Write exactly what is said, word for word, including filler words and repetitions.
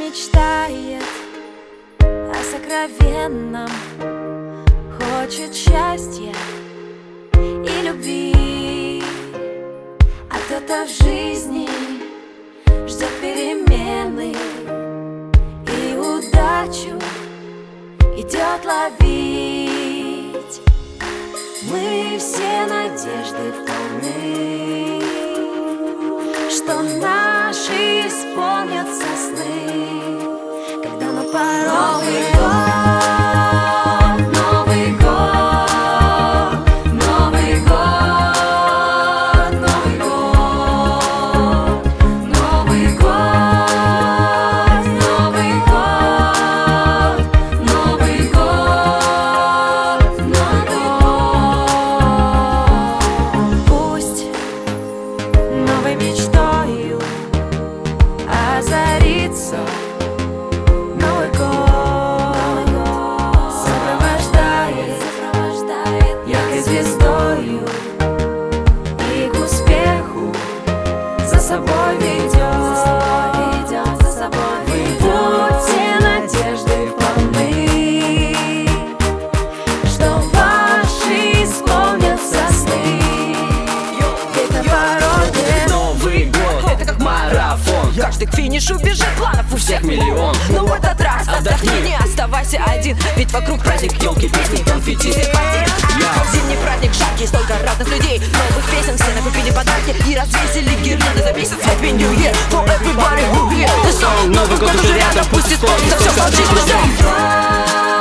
мечтает о сокровенном, хочет счастья и любви, а кто-то в жизни ждет перемены и удачу идет ловить. Мы все надежды полны, что наши исполнятся сны, когда на пороге год, Новый год, Новый год, Новый год, Новый год, Новый год, Новый год, Новый год. Пусть новой мечтою озарится Новый год, сопровождает яркой звездою и к успеху за собой ведет. Вы будьте надежды полны, что ваши исполнятся сны. Ведь на пороге Новый год, это как марафон. Каждый к финишу бежит, планов у всех миллион. Но в этот раз отдохни, не оставайся один, ведь вокруг праздник, елки, песни, конфетти, симпатии. Зимний праздник жаркий, столько разных людей, новых песен, все накупили подарки и развесили гирлянды за месяц. Happy New Year for everybody who here. The song, Новый год уже рядом, пусть исполнится все, случится.